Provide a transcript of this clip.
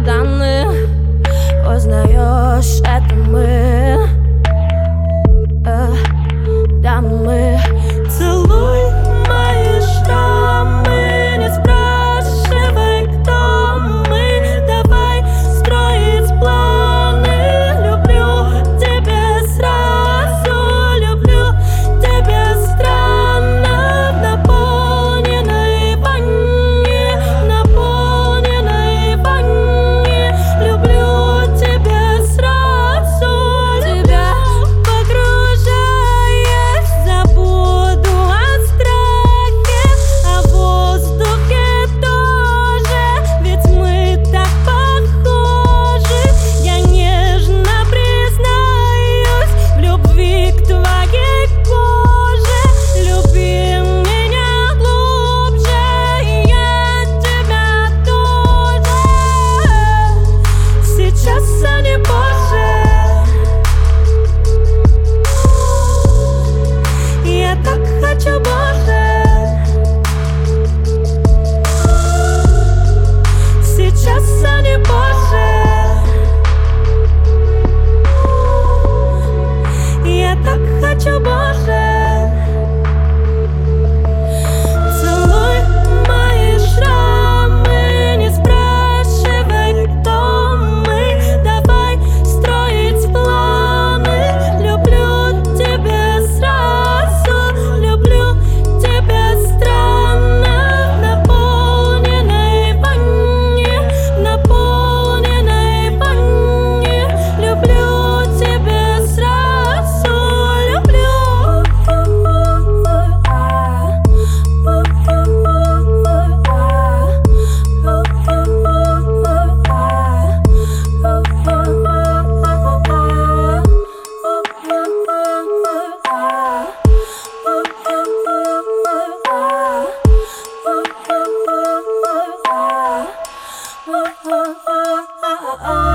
ураганы. Узнаешь, это мы, да мы. Целуй мои шрамы, не спрашивай, кто мы. Давай строить планы. Люблю тебя сразу, люблю тебя странно. В наполненной ванне, в наполненной ванне. Люблю тебя сразу, тебя погружаясь, забуду о страхе, о воздухе тоже, ведь мы так похожи. Я нежно признаюсь в любви к твоей коже. Люби меня глубже, и я тебя тоже. Сейчас, а не позже. Я так хочу, Боже. Сейчас, а не позже. Я так хочу, Боже. Целуй мои шрамы, не спрашивай, кто мы. Давай строить планы. Люблю тебя сразу, люблю тебя странно. В наполненной ванне, в наполненной ванне. Люблю тебя сразу, люблю. Oh